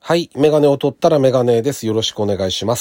はい。メガネを取ったらメガネです。よろしくお願いします。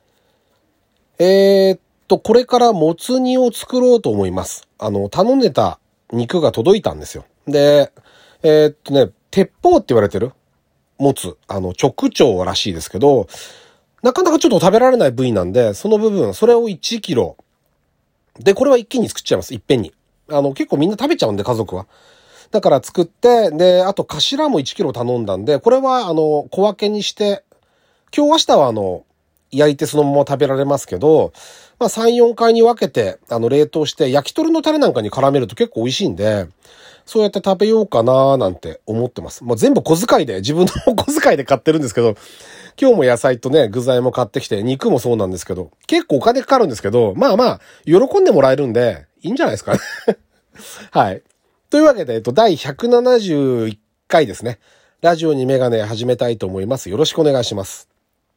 これからもつ煮を作ろうと思います。頼んでた肉が届いたんですよ。で、鉄砲って言われてるもつ、直腸らしいですけど、なかなかちょっと食べられない部位なんで、その部分、それを1キロ。で、これは一気に作っちゃいます。いっぺんに。結構みんな食べちゃうんで、家族は。だから作って、で、あと頭も1キロ頼んだんで、これは小分けにして、今日明日は焼いてそのまま食べられますけど、まあ3、4回に分けて、冷凍して、焼き鳥のタレなんかに絡めると結構美味しいんで、そうやって食べようかななんて思ってます。もう全部小遣いで、自分の小遣いで買ってるんですけど、今日も野菜とね、具材も買ってきて、肉もそうなんですけど、結構お金かかるんですけど、まあまあ、喜んでもらえるんで、いいんじゃないですかね。はい。というわけで、第171回ですね。ラジオにメガネ始めたいと思います。よろしくお願いします。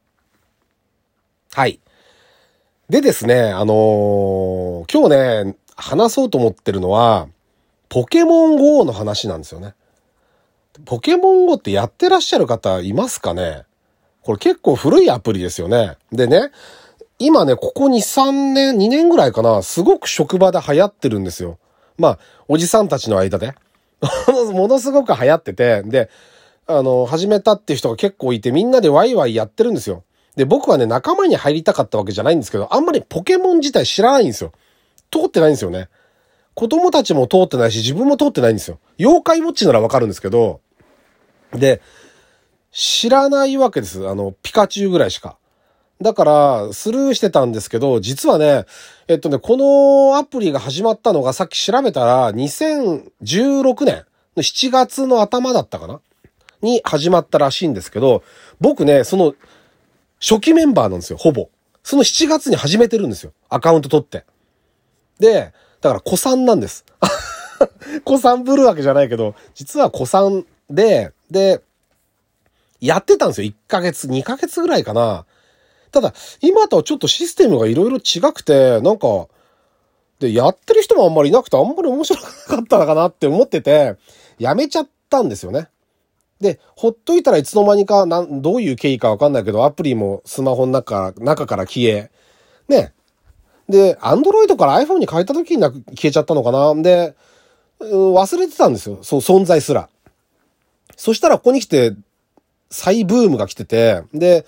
はい。でですね、今日ね、話そうと思ってるのは、ポケモン GO の話なんですよね。ポケモン GO ってやってらっしゃる方いますかね？これ結構古いアプリですよね。でね、今ね、ここ2、3年、2年ぐらいかな、すごく職場で流行ってるんですよ。まあ、おじさんたちの間で。ものすごく流行ってて、で、始めたっていう人が結構いて、みんなでワイワイやってるんですよ。で、僕はね、仲間に入りたかったわけじゃないんですけど、あんまりポケモン自体知らないんですよ。通ってないんですよね。子供たちも通ってないし、自分も通ってないんですよ。妖怪ウォッチならわかるんですけど、で、知らないわけです。ピカチュウぐらいしか。だから、スルーしてたんですけど、実はね、このアプリが始まったのがさっき調べたら、2016年の7月の頭だったかなに始まったらしいんですけど、僕ね、その、初期メンバーなんですよ、ほぼ。その7月に始めてるんですよ。アカウント取って。で、だから古参なんです。古参ぶるわけじゃないけど、実は古参で、やってたんですよ。1ヶ月、2ヶ月ぐらいかな。ただ、今とはちょっとシステムがいろいろ違くて、なんか、で、やってる人もあんまりいなくて、あんまり面白くなかったのかなって思ってて、やめちゃったんですよね。で、ほっといたらいつの間にか、どういう経緯かわかんないけど、アプリもスマホの中から消え、ね。で、アンドロイドから iPhone に変えた時に消えちゃったのかな。で、忘れてたんですよ。そう、存在すら。そしたらここに来て、再ブームが来てて、で、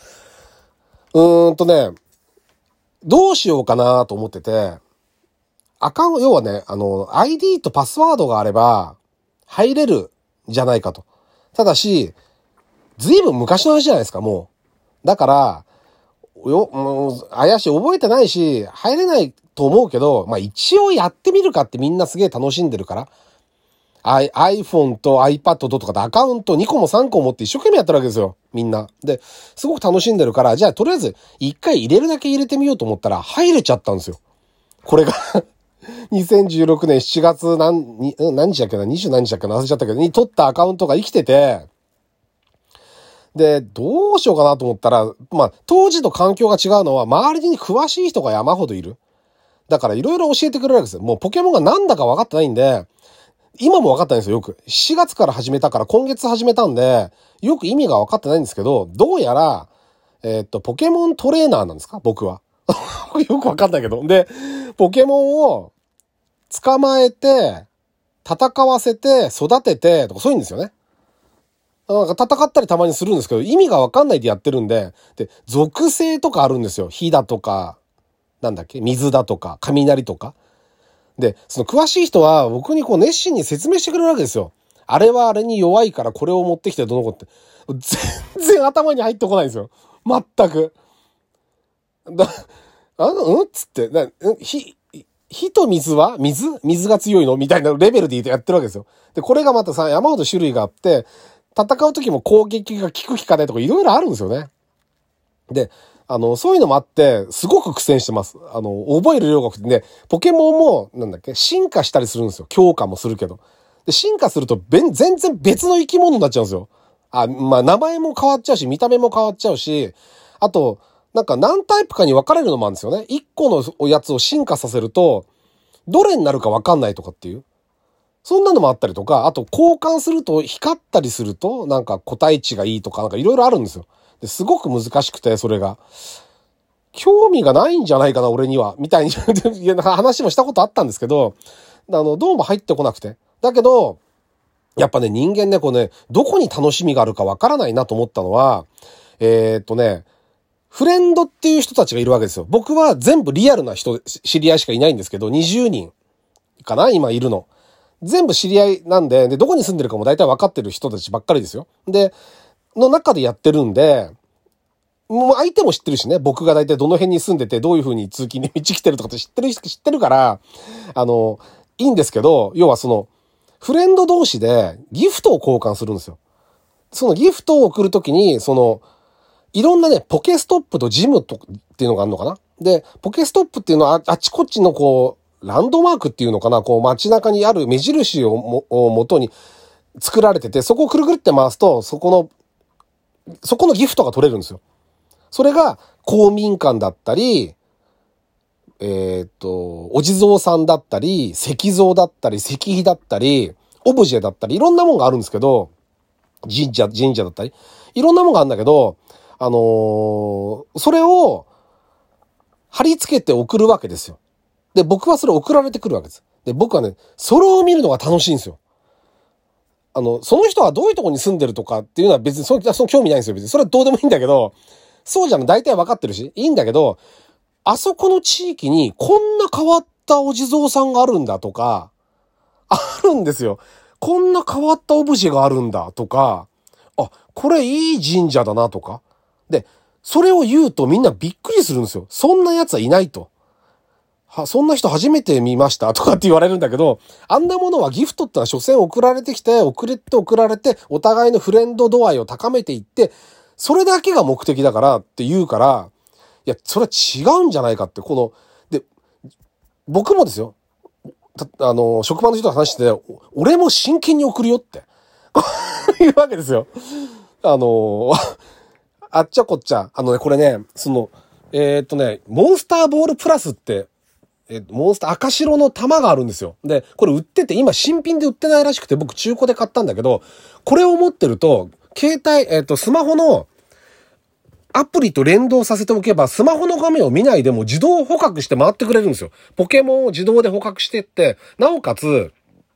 どうしようかなと思ってて、要はね、ID とパスワードがあれば、入れるじゃないかと。ただし、ずいぶん昔の話じゃないですか、もう。だから、もう、怪しい、覚えてないし、入れないと思うけど、まあ一応やってみるかってみんなすげえ楽しんでるから。iPhone と iPad とかでアカウント2個も3個持って一生懸命やってるわけですよ。みんな。で、すごく楽しんでるから、じゃあとりあえず一回入れるだけ入れてみようと思ったら入れちゃったんですよ。これが2016年7月何日だっけな ?20 何日だっけな忘れちゃったけど、に撮ったアカウントが生きてて、で、どうしようかなと思ったら、まあ、当時と環境が違うのは、周りに詳しい人が山ほどいる。だからいろいろ教えてくれるわけですよ。もうポケモンがなんだか分かってないんで、今も分かってないんですよ、よく。4月から始めたから今月始めたんで、よく意味が分かってないんですけど、どうやら、ポケモントレーナーなんですか僕は。よく分かんないけど。で、ポケモンを捕まえて、戦わせて、育てて、とかそういうんですよね。なんか戦ったりたまにするんですけど、意味が分かんないでやってるんで、で、属性とかあるんですよ。火だとか、なんだっけ水だとか、雷とか。で、その詳しい人は僕にこう熱心に説明してくれるわけですよ。あれはあれに弱いからこれを持ってきてどの子って。全然頭に入ってこないんですよ。全く。つって、火と水は水が強いのみたいなレベルでやってるわけですよ。で、これがまたさ、山ほど種類があって、戦う時も攻撃が効く効かないとかいろいろあるんですよね。で、そういうのもあって、すごく苦戦してます。覚える量が多くてね、ポケモンも、進化したりするんですよ。強化もするけど。で、進化すると、全然別の生き物になっちゃうんですよ。まあ、名前も変わっちゃうし、見た目も変わっちゃうし、あと、何タイプかに分かれるのもあるんですよね。一個のやつを進化させると、どれになるか分かんないとかっていう。 そんなのもあったりとか、あと交換すると光ったりするとなんか個体値がいいとかなんかいろいろあるんですよ。ですごく難しくて、それが。興味がないんじゃないかな、俺には。みたいに話もしたことあったんですけど、どうも入ってこなくて。だけど、やっぱね、人間ね、どこに楽しみがあるかわからないなと思ったのは、フレンドっていう人たちがいるわけですよ。僕は全部リアルな人、知り合いしかいないんですけど、20人かな今いるの。全部知り合いなんで、どこに住んでるかも大体分かってる人たちばっかりですよ。で、の中でやってるんで、もう相手も知ってるしね、僕が大体どの辺に住んでて、どういう風に通勤に道来てるとかって知ってるから、いいんですけど、要はフレンド同士でギフトを交換するんですよ。そのギフトを送るときに、いろんなね、ポケストップとジムっていうのがあるのかな。で、ポケストップっていうのはあちこちのランドマークっていうのかな、街中にある目印を元に作られてて、そこをくるくるって回すと、そこのギフトが取れるんですよ。それが公民館だったり、お地蔵さんだったり、石像だったり、石碑だったり、オブジェだったり、いろんなもんがあるんですけど、神社だったり、いろんなもんがあるんだけど、それを貼り付けて送るわけですよ。で、僕はそれ送られてくるわけです。で、僕はね、それを見るのが楽しいんですよ。その人はどういうところに住んでるとかっていうのは別にその興味ないんですよ。別に。それはどうでもいいんだけど、そうじゃん、大体わかってるし、いいんだけど、あそこの地域にこんな変わったお地蔵さんがあるんだとか、あるんですよ。こんな変わったオブジェがあるんだとか、あ、これいい神社だなとか。で、それを言うとみんなびっくりするんですよ。そんな奴はいないと。そんな人初めて見ましたとかって言われるんだけど、あんなものはギフトってのは所詮送られてきて、送られて、お互いのフレンド度合いを高めていって、それだけが目的だからって言うから、いや、それは違うんじゃないかって、で、僕もですよ、職場の人と話してて、俺も真剣に送るよって、いうわけですよ。あっちゃこっちゃ、これね、モンスターボールプラスって、モンスター赤白の玉があるんですよ。で、これ売ってて、今新品で売ってないらしくて、僕中古で買ったんだけど、これを持ってると、携帯、スマホのアプリと連動させておけば、スマホの画面を見ないでも自動捕獲して回ってくれるんですよ。ポケモンを自動で捕獲してって、なおかつ、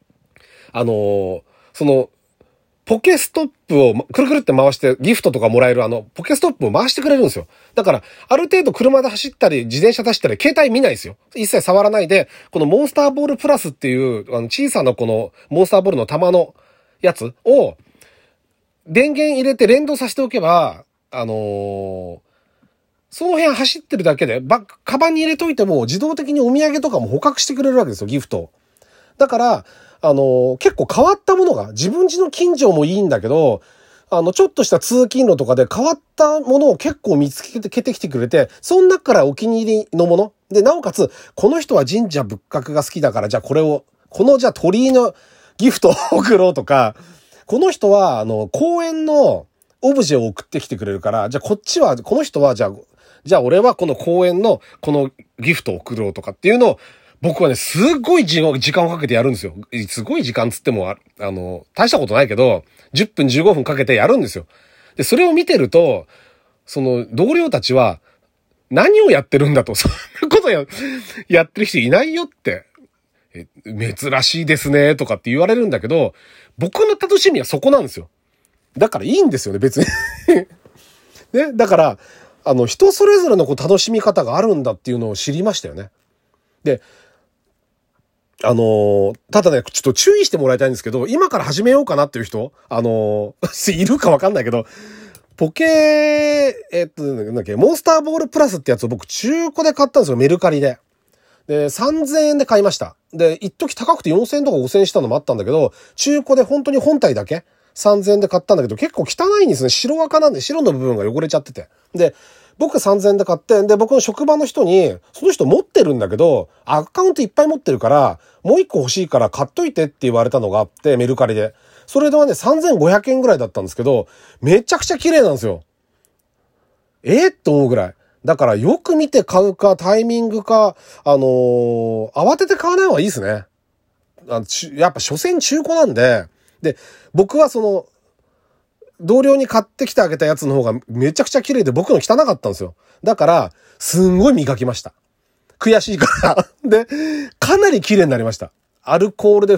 ポケストップをくるくるって回してギフトとかもらえるポケストップを回してくれるんですよ。だから、ある程度車で走ったり、自転車走ったり、携帯見ないですよ。一切触らないで、このモンスターボールプラスっていう、小さなこのモンスターボールの玉のやつを、電源入れて連動させておけば、その辺走ってるだけで、カバンに入れといても自動的にお土産とかも捕獲してくれるわけですよ、ギフトを。だから、結構変わったものが、自分家の近所もいいんだけど、ちょっとした通勤路とかで変わったものを結構見つけてきてくれて、その中からお気に入りのもの。で、なおかつ、この人は神社仏閣が好きだから、じゃあじゃあ鳥居のギフトを送ろうとか、この人は、公園のオブジェを送ってきてくれるから、じゃあこの人は、じゃあ俺はこの公園のこのギフトを送ろうとかっていうのを、僕はね、すっごい時間をかけてやるんですよ。すごい時間つっても、大したことないけど、10分15分かけてやるんですよ。で、それを見てると、同僚たちは、何をやってるんだと、そんなことやってる人いないよって、珍しいですね、とかって言われるんだけど、僕の楽しみはそこなんですよ。だからいいんですよね、別に。ね、だから、人それぞれの楽しみ方があるんだっていうのを知りましたよね。で、ただね、ちょっと注意してもらいたいんですけど、今から始めようかなっていう人、いるかわかんないけど、なんだっけ、モンスターボールプラスってやつを僕中古で買ったんですよ、メルカリで。で、3000円で買いました。で、一時高くて4000円とか5000円したのもあったんだけど、中古で本当に本体だけ3000円で買ったんだけど、結構汚いんですね。白赤なんで、白の部分が汚れちゃってて。で、僕3000円で買って、で、僕の職場の人に、その人持ってるんだけど、アカウントいっぱい持ってるから、もう一個欲しいから買っといてって言われたのがあって、メルカリで。それではね、3500円ぐらいだったんですけど、めちゃくちゃ綺麗なんですよ。と思うぐらい。だからよく見て買うか、タイミングか、慌てて買わない方がいいですね。 やっぱ所詮中古なんで、で、僕は同僚に買ってきてあげたやつの方がめちゃくちゃ綺麗で僕の汚かったんですよ。だから、すんごい磨きました。悔しいから。で、かなり綺麗になりました。アルコールで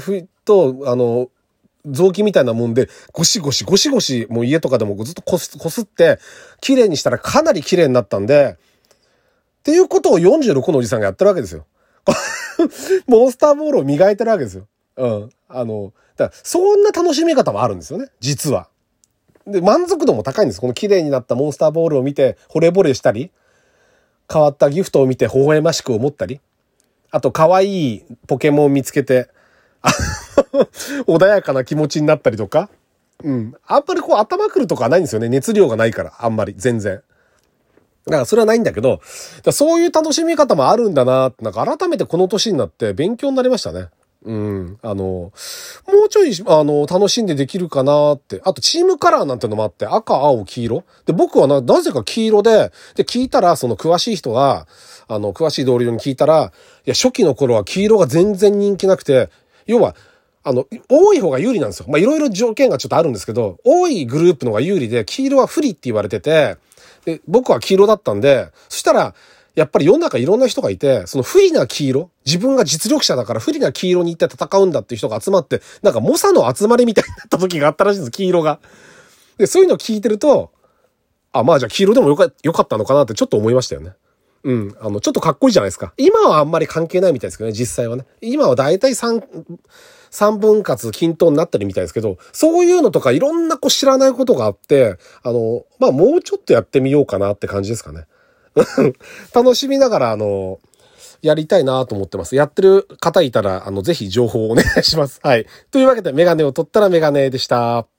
雑巾みたいなもんで、ゴシゴシ、もう家とかでもずっとこすって、綺麗にしたらかなり綺麗になったんで、っていうことを46のおじさんがやってるわけですよ。モンスターボールを磨いてるわけですよ。うん。だからそんな楽しみ方もあるんですよね、実は。で、満足度も高いんです。この綺麗になったモンスターボールを見て、惚れ惚れしたり、変わったギフトを見て、微笑ましく思ったり、あと、可愛いポケモンを見つけて、穏やかな気持ちになったりとか。うん。あんまり頭くるとかないんですよね。熱量がないから、あんまり、全然。だからそれはないんだけど、そういう楽しみ方もあるんだなって、改めてこの年になって勉強になりましたね。うん。もうちょい、楽しんでできるかなって。あと、チームカラーなんてのもあって、赤、青、黄色。で、僕はなぜか黄色で、聞いたら、詳しい人が、詳しい同僚に聞いたら、いや、初期の頃は黄色が全然人気なくて、要は、多い方が有利なんですよ。まあ、いろいろ条件がちょっとあるんですけど、多いグループの方が有利で、黄色は不利って言われてて、で、僕は黄色だったんで、そしたら、やっぱり世の中いろんな人がいて、その不利な黄色、自分が実力者だから不利な黄色に行って戦うんだっていう人が集まって、なんか猛者の集まりみたいになった時があったらしいんです、黄色が。で、そういうのを聞いてると、まあじゃあ黄色でもよかったのかなってちょっと思いましたよね。うん。ちょっとかっこいいじゃないですか。今はあんまり関係ないみたいですけどね、実際はね。今はだいたい三分割均等になってるみたいですけど、そういうのとかいろんな知らないことがあって、まあもうちょっとやってみようかなって感じですかね。楽しみながら、やりたいなと思ってます。やってる方いたら、ぜひ情報をお願いします。はい。というわけで、メガネを取ったらメガネでした。